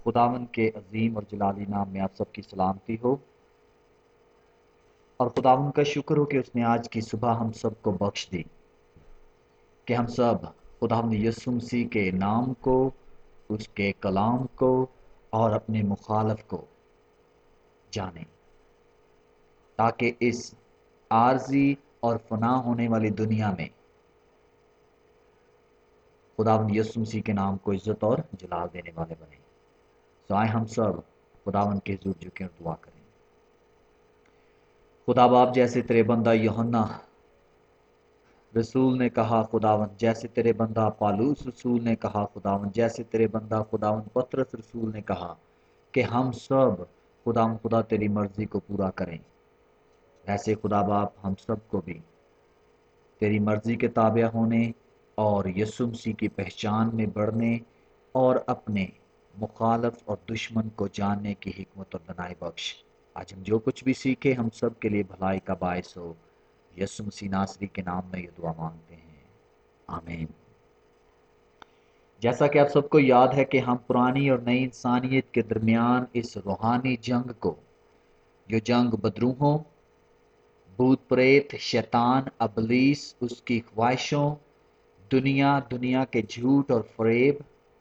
खुदावंद के अजीम और जलाली नाम में आप सबकी सलामती हो। और खुदावंद का शुक्र हो कि उसने आज की सुबह हम सबको बख्श दी कि हम सब खुदावंद यीशु मसीह के नाम को, उसके कलाम को और अपने मुखालफ को जाने, ताकि इस आर्जी और फना होने वाली दुनिया में खुदावंद यीशु मसीह के नाम को इज्जत और जलाल देने वाले बने। तो आए हम सब खुदावंद के हुजूर झुकें और दुआ करें। खुदा बाप, जैसे तेरे बंदा यूहन्ना रसूल ने कहा खुदावंद, जैसे तेरे बंदा पालूस रसूल ने कहा खुदावंद, जैसे तेरे बंदा खुदावंद पतरस रसूल ने कहा कि हम सब खुदा तेरी मर्जी को पूरा करें, वैसे खुदा बाप हम सबको भी तेरी मर्जी के ताबे होने और यीशु मसीह की पहचान में बढ़ने और अपने मुखालफ और दुश्मन को जानने की हिकमत और बनाए बख्श। आज हम जो कुछ भी सीखे हम सब के लिए भलाई का बायस हो। यीशु मसीह नासरी के नाम में ये दुआ मांगते हैं, आमीन। जैसा कि आप सबको याद है कि हम पुरानी और नई इंसानियत के दरमियान इस रूहानी जंग को, जो जंग बदरूहों, भूत प्रेत, शैतान, अबलीस, उसकी ख्वाहिशों, दुनिया के झूठ और फरेब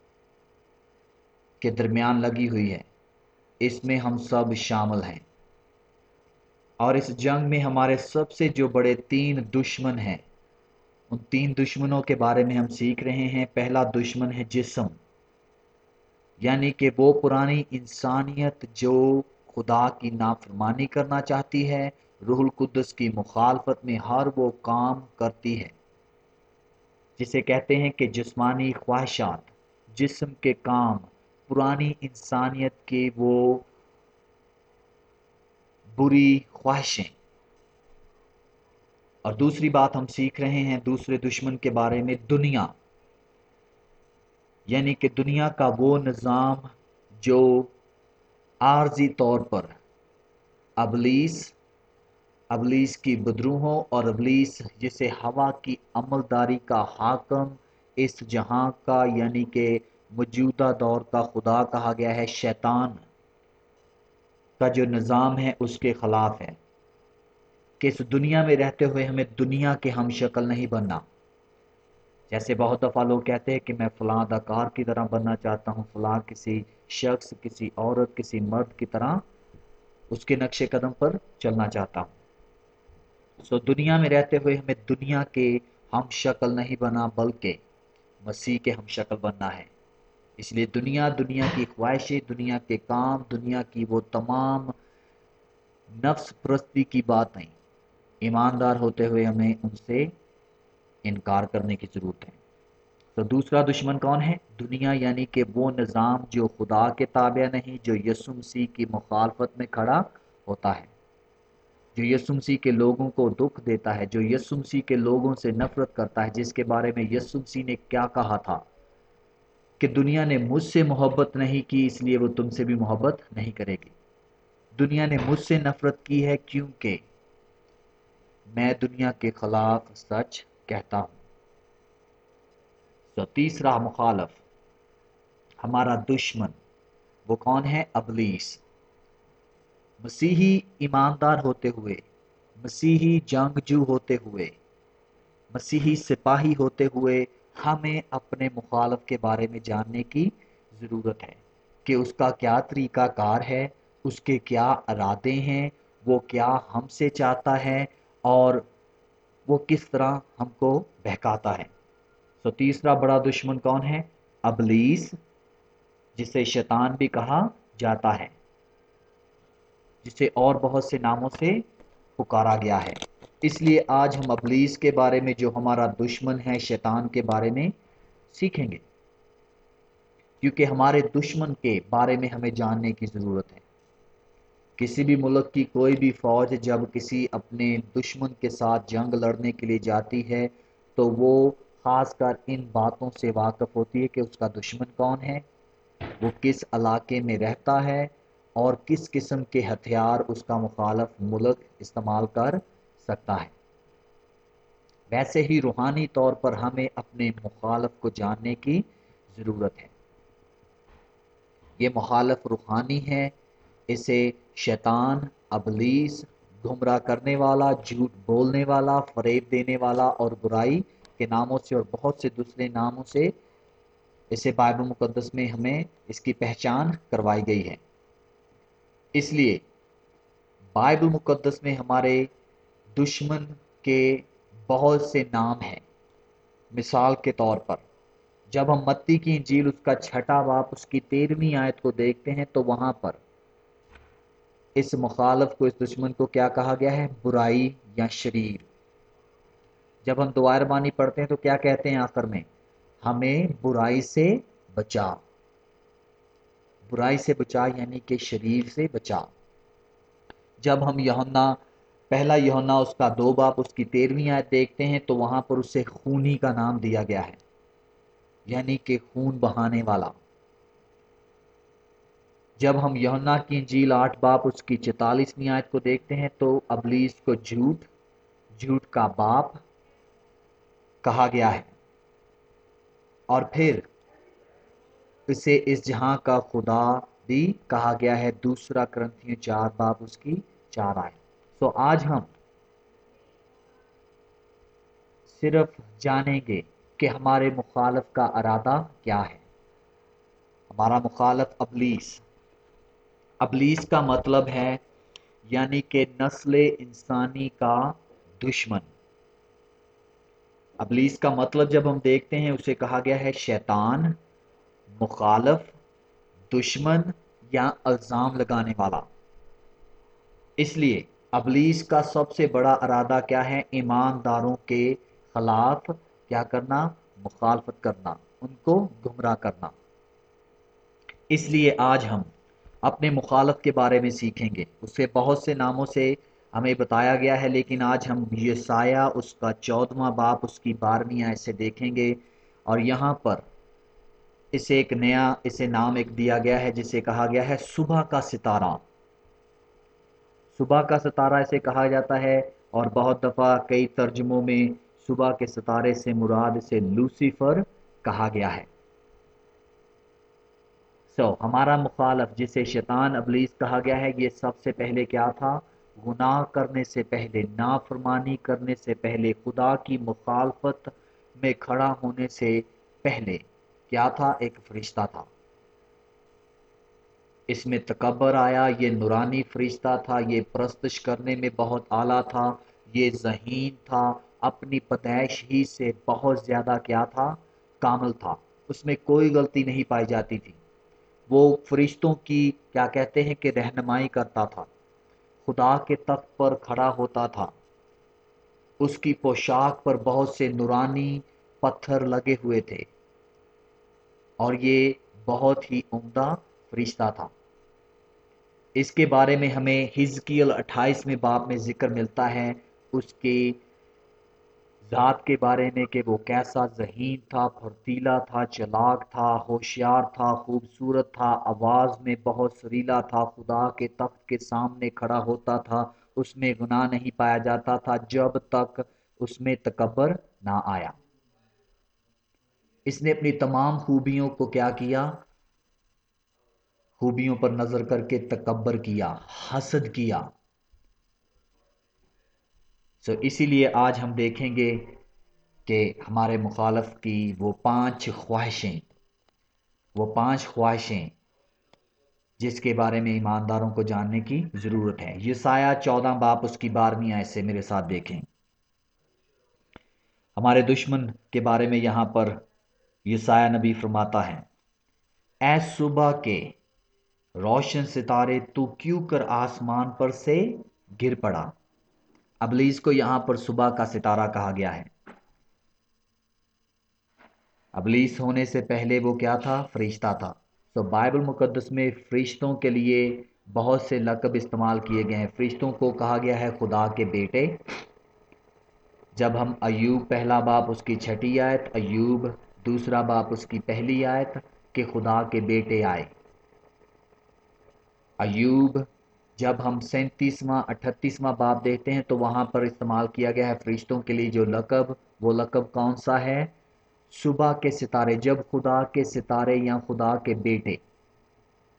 के दरमियान लगी हुई है, इसमें हम सब शामिल हैं। और इस जंग में हमारे सबसे जो बड़े 3 दुश्मन हैं, उन 3 दुश्मनों के बारे में हम सीख रहे हैं। पहला दुश्मन है जिस्म, यानी कि वो पुरानी इंसानियत जो खुदा की नाफरमानी करना चाहती है, रूहुल कुद्दस की मुखालफत में हर वो काम करती है जिसे कहते हैं कि जिस्मानी ख्वाहिशात, जिस्म के काम, पुरानी इंसानियत के वो बुरी ख्वाहिशें। और दूसरी बात हम सीख रहे हैं दूसरे दुश्मन के बारे में, दुनिया, यानी कि दुनिया का वो निज़ाम जो आर्जी तौर पर अबलीस की बदरूहों और अबलीस जिसे हवा की अमलदारी का हाकम इस जहां का, यानी कि मौजूदा दौर का खुदा कहा गया है, शैतान का जो निज़ाम है उसके खिलाफ है कि इस दुनिया में रहते हुए हमें दुनिया के हम शक्ल नहीं बनना। जैसे बहुत दफ़ा लोग कहते हैं कि मैं फ़लाँ अदाकार की तरह बनना चाहता हूँ, फ़लाँ किसी शख्स, किसी औरत, किसी मर्द की तरह उसके नक्शे कदम पर चलना चाहता हूँ। सो दुनिया में रहते हुए हमें दुनिया के हम शक्ल नहीं बना, बल्कि मसीह के हम शक्ल बनना है। इसलिए दुनिया की ख्वाहिशें, दुनिया के काम, दुनिया की वो तमाम नफ्स परस्ती की बातें, ईमानदार होते हुए हमें उनसे इनकार करने की ज़रूरत है। तो दूसरा दुश्मन कौन है? दुनिया, यानी कि वो निज़ाम जो खुदा के ताबे नहीं, जो यीशु मसीह की मुखालफत में खड़ा होता है, जो यीशु मसीह के लोगों को दुख देता है, जो यीशु मसीह के लोगों से नफरत करता है, जिसके बारे में यीशु मसीह ने क्या कहा था कि दुनिया ने मुझसे मोहब्बत नहीं की इसलिए वो तुमसे भी मोहब्बत नहीं करेगी। दुनिया ने मुझसे नफरत की है क्योंकि मैं दुनिया के खिलाफ सच कहता हूं। तो तीसरा मुखालफ, हमारा दुश्मन, वो कौन है? अबलीस। मसीही ईमानदार होते हुए, मसीही जंगजू होते हुए, मसीही सिपाही होते हुए हमें अपने मुखालफ के बारे में जानने की ज़रूरत है कि उसका क्या तरीक़ाकार है, उसके क्या इरादे हैं, वो क्या हमसे चाहता है और वो किस तरह हमको बहकाता है। तो तीसरा बड़ा दुश्मन कौन है? अबलीस, जिसे शैतान भी कहा जाता है, जिसे और बहुत से नामों से पुकारा गया है। इसलिए आज हम अबलीस के बारे में, जो हमारा दुश्मन है, शैतान के बारे में सीखेंगे, क्योंकि हमारे दुश्मन के बारे में हमें जानने की ज़रूरत है। किसी भी मुल्क की कोई भी फ़ौज जब किसी अपने दुश्मन के साथ जंग लड़ने के लिए जाती है तो वो ख़ासकर इन बातों से वाकिफ़ होती है कि उसका दुश्मन कौन है, वो किस इलाके में रहता है और किस किस्म के हथियार उसका मुखालफ मुल्क इस्तेमाल कर सकता है। वैसे ही रूहानी तौर पर हमें अपने मुखालफ को जानने की ज़रूरत है। یہ مخالف روحانی ہے، اسے شیطان، ابلیس، گمراہ کرنے والا، جھوٹ بولنے والا، فریب دینے والا اور برائی کے ناموں سے اور بہت سے دوسرے ناموں سے اسے بائبل مقدس میں ہمیں اس کی پہچان کروائی گئی ہے۔ اس لیے بائبل مقدس میں ہمارے دشمن کے بہت سے نام ہیں۔ مثال کے طور پر جب ہم متی کی انجیل اس کا 6واں باب اس کی 13ویں آیت کو دیکھتے ہیں تو وہاں پر اس مخالف کو، اس دشمن کو کیا کہا گیا ہے؟ برائی یا شریر۔ جب ہم دعائے ربانی پڑھتے ہیں تو کیا کہتے ہیں آخر میں؟ ہمیں برائی سے بچا، برائی سے بچا یعنی کہ شریر سے بچا۔ جب ہم یوحنا، پہلا یوحنا اس کا 2 باب اس کی 13ویں آیت دیکھتے ہیں تو وہاں پر اسے خونی کا نام دیا گیا ہے، یعنی کہ خون بہانے والا۔ جب ہم یوحنا کی انجیل 8 باب اس کی 44ویں آیت کو دیکھتے ہیں تو ابلیس کو جھوٹ کا باپ کہا گیا ہے، اور پھر اسے اس جہاں کا خدا بھی کہا گیا ہے، 2 کرنتھیوں 4 باب اس کی 4 آیت۔ سو آج ہم صرف جانیں گے کہ ہمارے مخالف کا ارادہ کیا ہے۔ ہمارا مخالف ابلیس کا مطلب ہے یعنی کہ نسل انسانی کا دشمن۔ ابلیس کا مطلب جب ہم دیکھتے ہیں اسے کہا گیا ہے شیطان، مخالف، دشمن یا الزام لگانے والا۔ اس لیے ابلیس کا سب سے بڑا ارادہ کیا ہے؟ ایمانداروں کے خلاف کیا کرنا؟ مخالفت کرنا، ان کو گمراہ کرنا۔ اس لیے آج ہم اپنے مخالف کے بارے میں سیکھیں گے۔ اسے بہت سے ناموں سے ہمیں بتایا گیا ہے، لیکن آج ہم یسایہ اس کا 14واں باب اس کی 12ویں آیت سے دیکھیں گے، اور یہاں پر اسے نام ایک دیا گیا ہے جسے کہا گیا ہے صبح کا ستارہ۔ صبح کا ستارہ اسے کہا جاتا ہے، اور بہت دفعہ کئی ترجموں میں صبح کے ستارے سے مراد اسے لوسیفر کہا گیا ہے۔ ہمارا مخالف جسے شیطان ابلیس کہا گیا ہے، یہ سب سے پہلے کیا تھا؟ گناہ کرنے سے پہلے، نافرمانی کرنے سے پہلے، خدا کی مخالفت میں کھڑا ہونے سے پہلے کیا تھا؟ ایک فرشتہ تھا۔ اس میں تکبر آیا، یہ نورانی فرشتہ تھا، یہ پرستش کرنے میں بہت اعلیٰ تھا، یہ ذہین تھا، اپنی پیدائش ہی سے بہت زیادہ کیا تھا؟ کامل تھا، اس میں کوئی غلطی نہیں پائی جاتی تھی۔ وہ فرشتوں کی کیا کہتے ہیں کہ رہنمائی کرتا تھا، خدا کے تخت پر کھڑا ہوتا تھا، اس کی پوشاک پر بہت سے نورانی پتھر لگے ہوئے تھے، اور یہ بہت ہی عمدہ فرشتہ تھا۔ اس کے بارے میں ہمیں حزقیل 28ویں باب میں ذکر ملتا ہے اس کی ذات کے بارے میں کہ وہ کیسا ذہین تھا، پھرتیلا تھا، چلاک تھا، ہوشیار تھا، خوبصورت تھا، آواز میں بہت سریلا تھا، خدا کے تخت کے سامنے کھڑا ہوتا تھا، اس میں گناہ نہیں پایا جاتا تھا جب تک اس میں تکبر نہ آیا۔ اس نے اپنی تمام خوبیوں کو کیا کیا؟ خوبیوں پر نظر کر کے تکبر کیا، حسد کیا۔ اسی لیے آج ہم دیکھیں گے کہ ہمارے مخالف کی وہ پانچ خواہشیں جس کے بارے میں ایمانداروں کو جاننے کی ضرورت ہے۔ یسایہ 14 باب اس کی 12ویں آیت سے میرے ساتھ دیکھیں۔ ہمارے دشمن کے بارے میں یہاں پر یسایہ نبی فرماتا ہے، اے صبح کے روشن ستارے، تو کیوں کر آسمان پر سے گر پڑا۔ ابلیس کو یہاں پر صبح کا ستارہ کہا گیا ہے۔ ابلیس ہونے سے پہلے وہ کیا تھا؟ فرشتہ تھا۔ بائبل مقدس میں فرشتوں کے لیے بہت سے لقب استعمال کیے گئے ہیں۔ فرشتوں کو کہا گیا ہے خدا کے بیٹے۔ جب ہم ایوب 1 باب اس کی 6 آیت، ایوب 2 باب اس کی 1 آیت کہ خدا کے بیٹے آئے۔ ایوب جب ہم 37واں 38واں باب دیکھتے ہیں تو وہاں پر استعمال کیا گیا ہے فرشتوں کے لیے جو لقب، وہ لقب کون سا ہے؟ صبح کے ستارے۔ جب خدا کے ستارے یا خدا کے بیٹے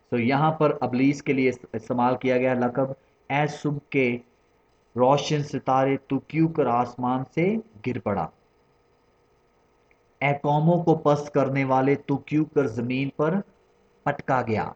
تو یہاں پر ابلیس کے لیے استعمال کیا گیا لقب، اے صبح کے روشن ستارے تو کیوں کر آسمان سے گر پڑا، اے قوموں کو پست کرنے والے تو کیوں کر زمین پر پٹکا گیا۔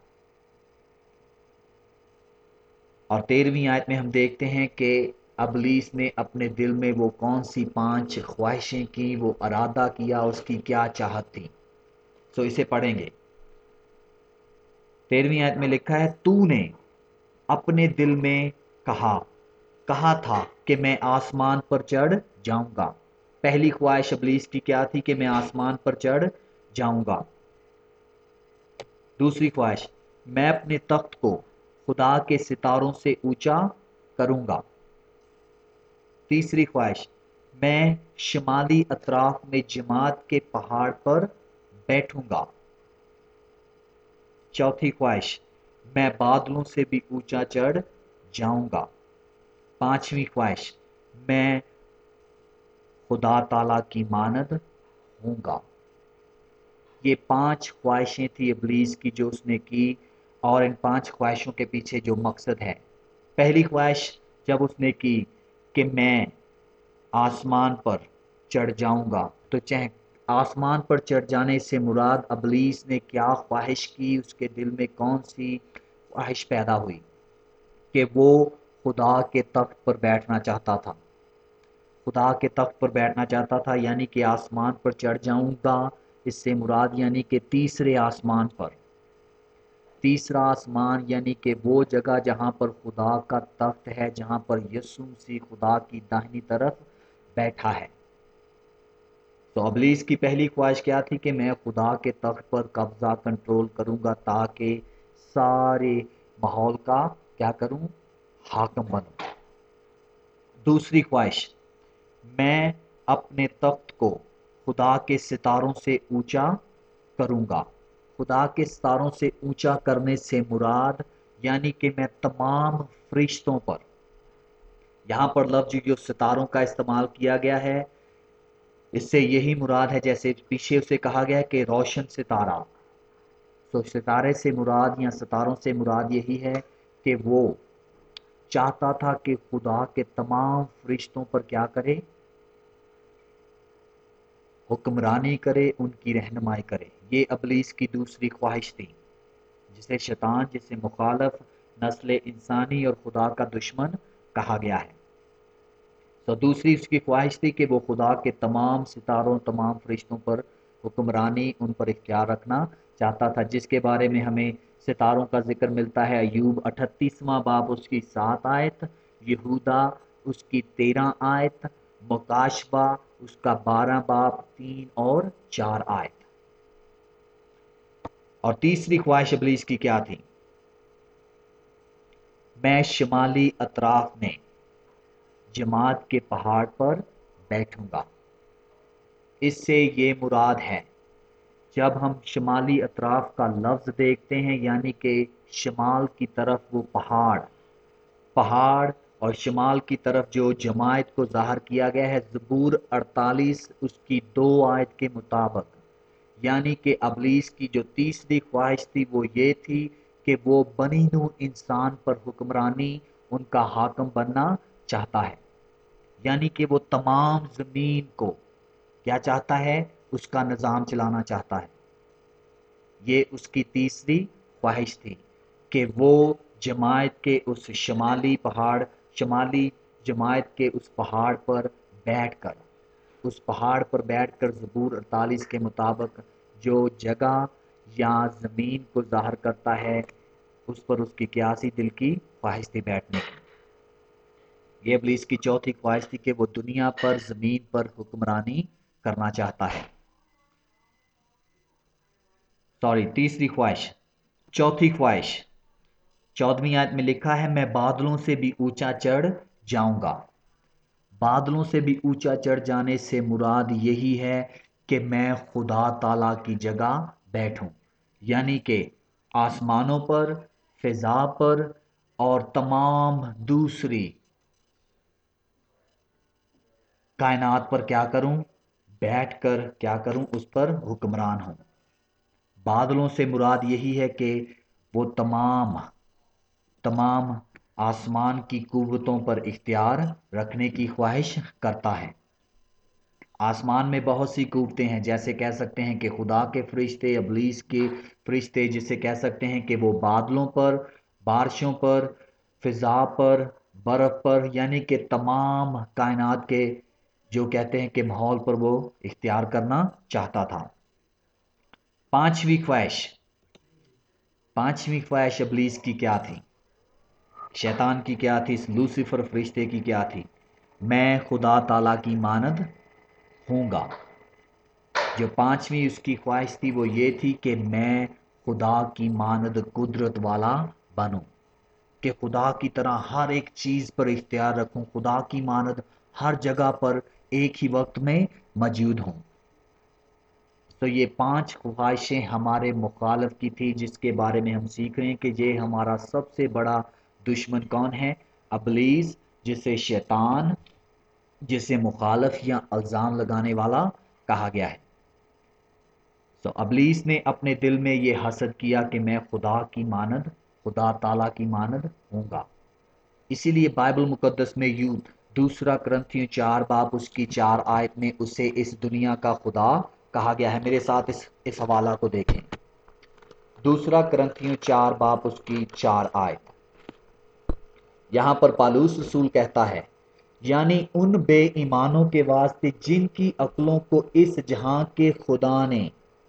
اور 13ویں آیت میں ہم دیکھتے ہیں کہ ابلیس نے اپنے دل میں وہ کون سی 5 خواہشیں کی، وہ ارادہ کیا، اس کی کیا چاہت تھی۔ سو اسے پڑھیں گے۔ 13ویں آیت میں لکھا ہے، تو نے اپنے دل میں کہا کہا تھا کہ میں آسمان پر چڑھ جاؤں گا۔ پہلی خواہش ابلیس کی کیا تھی؟ کہ میں آسمان پر چڑھ جاؤں گا۔ دوسری خواہش، میں اپنے تخت کو خدا کے ستاروں سے اونچا کروں گا۔ تیسری خواہش، میں شمالی اطراف میں جماعت کے پہاڑ پر بیٹھوں گا۔ چوتھی خواہش، میں بادلوں سے بھی اونچا چڑھ جاؤں گا۔ پانچویں خواہش، میں خدا تعالی کی مانند ہوں گا۔ یہ 5 خواہشیں تھی ابلیس کی جو اس نے کی، اور ان 5 خواہشوں کے پیچھے جو مقصد ہے۔ پہلی خواہش جب اس نے کی کہ میں آسمان پر چڑھ جاؤں گا، تو چاہے آسمان پر چڑھ جانے سے مراد ابلیس نے کیا خواہش کی، اس کے دل میں کون سی خواہش پیدا ہوئی؟ کہ وہ خدا کے تخت پر بیٹھنا چاہتا تھا۔ خدا کے تخت پر بیٹھنا چاہتا تھا، یعنی کہ آسمان پر چڑھ جاؤں گا، اس سے مراد یعنی کہ تیسرے آسمان پر۔ تیسرا آسمان یعنی کہ وہ جگہ جہاں پر خدا کا تخت ہے، جہاں پر یسوع مسیح خدا کی داہنی طرف بیٹھا ہے۔ تو ابلیس کی پہلی خواہش کیا تھی؟ کہ میں خدا کے تخت پر قبضہ کنٹرول کروں گا، تاکہ سارے ماحول کا کیا کروں؟ حاکم بنوں۔ دوسری خواہش، میں اپنے تخت کو خدا کے ستاروں سے اونچا کروں گا۔ خدا کے ستاروں سے اونچا کرنے سے مراد یعنی کہ میں تمام فرشتوں پر، یہاں پر لفظ جو ستاروں کا استعمال کیا گیا ہے، اس سے یہی مراد ہے جیسے پیچھے اسے کہا گیا ہے کہ روشن ستارہ۔ تو ستارے سے مراد یا ستاروں سے مراد یہی ہے کہ وہ چاہتا تھا کہ خدا کے تمام فرشتوں پر کیا کرے؟ حکمرانی کرے، ان کی رہنمائی کرے۔ یہ ابلیس کی دوسری خواہش تھی، جسے شیطان، جسے مخالف، نسل انسانی اور خدا کا دشمن کہا گیا ہے۔ تو دوسری اس کی خواہش تھی کہ وہ خدا کے تمام ستاروں، تمام فرشتوں پر حکمرانی، ان پر اختیار رکھنا چاہتا تھا، جس کے بارے میں ہمیں ستاروں کا ذکر ملتا ہے ایوب 38واں باب اس کی 7 آیت، یہودا اس کی 13 آیت، مکاشبہ اس کا 12 باب 3 اور 4 آیت۔ اور تیسری خواہش ابلیس کی کیا تھی؟ میں شمالی اطراف میں جماعت کے پہاڑ پر بیٹھوں گا۔ اس سے یہ مراد ہے، جب ہم شمالی اطراف کا لفظ دیکھتے ہیں، یعنی کہ شمال کی طرف وہ پہاڑ اور شمال کی طرف جو جماعت کو ظاہر کیا گیا ہے زبور 48 اس کی 2 آیت کے مطابق، یعنی کہ ابلیس کی جو تیسری خواہش تھی وہ یہ تھی کہ وہ بنی نوع انسان پر حکمرانی، ان کا حاکم بننا چاہتا ہے، یعنی کہ وہ تمام زمین کو کیا چاہتا ہے؟ اس کا نظام چلانا چاہتا ہے۔ یہ اس کی تیسری خواہش تھی کہ وہ جماعت کے اس شمالی جماعت کے اس پہاڑ پر بیٹھ کر زبور 48 کے مطابق جو جگہ یا زمین کو ظاہر کرتا ہے، اس پر اس کی قیاسی دل کی خواہش تھی بیٹھنے کی۔ یہ ابلیس کی چوتھی خواہش تھی کہ وہ دنیا پر، زمین پر حکمرانی کرنا چاہتا ہے۔ تیسری خواہش۔ چوتھی خواہش 14ویں آیت میں لکھا ہے، میں بادلوں سے بھی اونچا چڑھ جاؤں گا۔ بادلوں سے بھی اونچا چڑھ جانے سے مراد یہی ہے کہ میں خدا تعالی کی جگہ بیٹھوں، یعنی کہ آسمانوں پر، فضا پر اور تمام دوسری کائنات پر کیا کروں؟ بیٹھ کر کیا کروں؟ اس پر حکمران ہوں۔ بادلوں سے مراد یہی ہے کہ وہ تمام تمام آسمان کی قوتوں پر اختیار رکھنے کی خواہش کرتا ہے۔ آسمان میں بہت سی قوتیں ہیں، جیسے کہہ سکتے ہیں کہ خدا کے فرشتے، ابلیس کے فرشتے، جسے کہہ سکتے ہیں کہ وہ بادلوں پر، بارشوں پر، فضا پر، برف پر، یعنی کہ تمام کائنات کے جو کہتے ہیں کہ ماحول پر وہ اختیار کرنا چاہتا تھا۔ پانچویں خواہش ابلیس کی کیا تھی؟ شیطان کی کیا تھی؟ لوسیفر فرشتے کی کیا تھی؟ میں خدا تعالیٰ کی مانند ہوں گا۔ جو پانچویں اس کی خواہش تھی وہ یہ تھی کہ میں خدا کی مانند قدرت والا بنوں، کہ خدا کی طرح ہر ایک چیز پر اختیار رکھوں، خدا کی مانند ہر جگہ پر ایک ہی وقت میں موجود ہوں۔ تو یہ 5 خواہشیں ہمارے مخالف کی تھی، جس کے بارے میں ہم سیکھ رہے ہیں کہ یہ ہمارا سب سے بڑا دشمن کون ہے؟ ابلیس، جسے شیطان، جسے مخالف یا الزام لگانے والا کہا گیا ہے۔ تو ابلیس نے اپنے دل میں یہ حسد کیا کہ میں خدا کی مانند، خدا تعالیٰ کی مانند ہوں گا۔ اسی لیے بائبل مقدس میں دوسرا کرنتھیوں 4 باب اس کی 4 آیت میں اسے اس دنیا کا خدا کہا گیا ہے۔ میرے ساتھ اس حوالہ کو دیکھیں۔ دوسرا کرنتھیوں 4 باب اس کی 4 آیت، یہاں پر پالوس رسول کہتا ہے، یعنی ان بے ایمانوں کے واسطے جن کی عقلوں کو اس جہاں کے خدا نے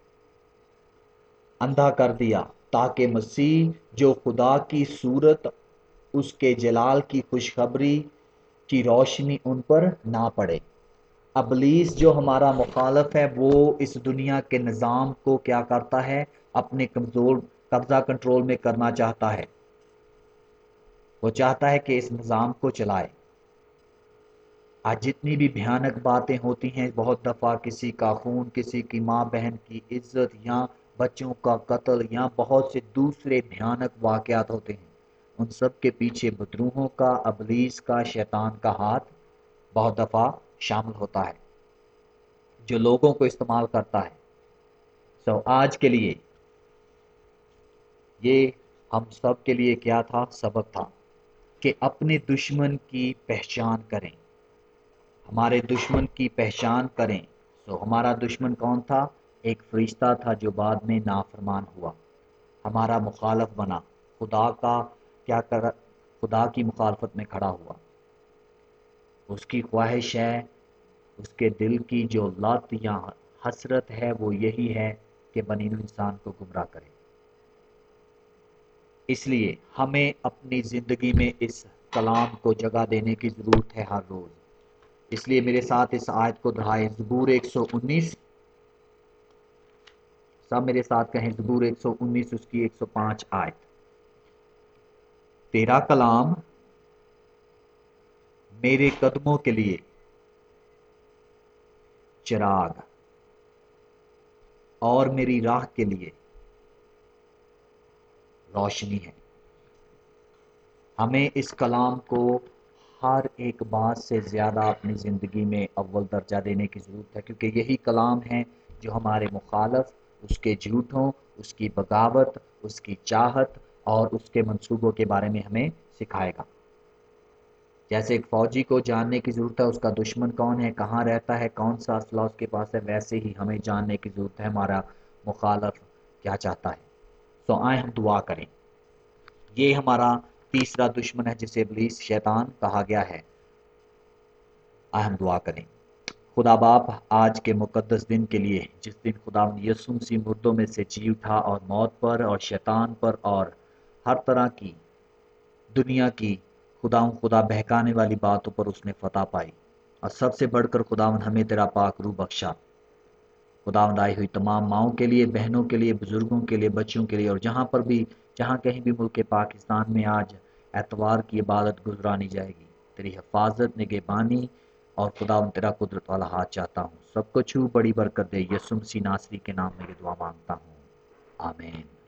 اندھا کر دیا، تاکہ مسیح جو خدا کی صورت، اس کے جلال کی خوشخبری کی روشنی ان پر نہ پڑے۔ ابلیس جو ہمارا مخالف ہے، وہ اس دنیا کے نظام کو کیا کرتا ہے؟ اپنے قبضہ کنٹرول میں کرنا چاہتا ہے۔ وہ چاہتا ہے کہ اس نظام کو چلائے۔ آج جتنی بھی بھیانک باتیں ہوتی ہیں، بہت دفعہ کسی کا خون، کسی کی ماں بہن کی عزت، یا بچوں کا قتل، یا بہت سے دوسرے بھیانک واقعات ہوتے ہیں، ان سب کے پیچھے بدروہوں کا، ابلیس کا، شیطان کا ہاتھ بہت دفعہ شامل ہوتا ہے، جو لوگوں کو استعمال کرتا ہے۔ آج کے لیے یہ ہم سب کے لیے کیا تھا؟ سبق تھا کہ اپنے دشمن کی پہچان کریں، ہمارے دشمن کی پہچان کریں۔ ہمارا دشمن کون تھا؟ ایک فرشتہ تھا جو بعد میں نافرمان ہوا، ہمارا مخالف بنا، خدا کا کیا کر خدا کی مخالفت میں کھڑا ہوا۔ اس کی خواہش ہے، اس کے دل کی جو لت یا حسرت ہے، وہ یہی ہے کہ بنی نوع انسان کو گمراہ کرے۔ اس لیے ہمیں اپنی زندگی میں اس کلام کو جگہ دینے کی ضرورت ہے ہر روز۔ اس لیے میرے ساتھ اس آیت کو دہرائیں، زبور 119، سب میرے ساتھ کہیں، زبور 119 اس کی 105 آیت۔ تیرا کلام میرے قدموں کے لیے چراغ اور میری راہ کے لیے روشنی ہے۔ ہمیں اس کلام کو ہر ایک بات سے زیادہ اپنی زندگی میں اول درجہ دینے کی ضرورت ہے، کیونکہ یہی کلام ہے جو ہمارے مخالف، اس کے جھوٹوں، اس کی بغاوت، اس کی چاہت اور اس کے منصوبوں کے بارے میں ہمیں سکھائے گا۔ جیسے ایک فوجی کو جاننے کی ضرورت ہے اس کا دشمن کون ہے، کہاں رہتا ہے، کون سا اسلحہ اس کے پاس ہے، ویسے ہی ہمیں جاننے کی ضرورت ہے ہمارا مخالف کیا چاہتا ہے۔ آئیں ہم دعا کریں۔ یہ ہمارا تیسرا دشمن ہے جسے ابلیس، شیطان کہا گیا ہے۔ آئیں ہم دعا کریں۔ خدا باپ، آج کے مقدس دن کے لیے، جس دن خدا یسوع مسیح مردوں میں سے جی اٹھا اور موت پر اور شیطان پر اور ہر طرح کی دنیا کی خدا بہکانے والی باتوں پر اس نے فتح پائی، اور سب سے بڑھ کر خداوند ہمیں تیرا پاک روح بخشا۔ خداوند آئی ہوئی تمام ماؤں کے لیے، بہنوں کے لیے، بزرگوں کے لیے، بچوں کے لیے، اور جہاں کہیں بھی ملک پاکستان میں آج اتوار کی عبادت گزرانی جائے گی، تیری حفاظت، نگہبانی اور خداوند تیرا قدرت والا ہاتھ چاہتا ہوں۔ سب کو چھو بڑی برکت دے، یسوع مسیح ناصری کے نام میں یہ دعا مانگتا ہوں، آمین۔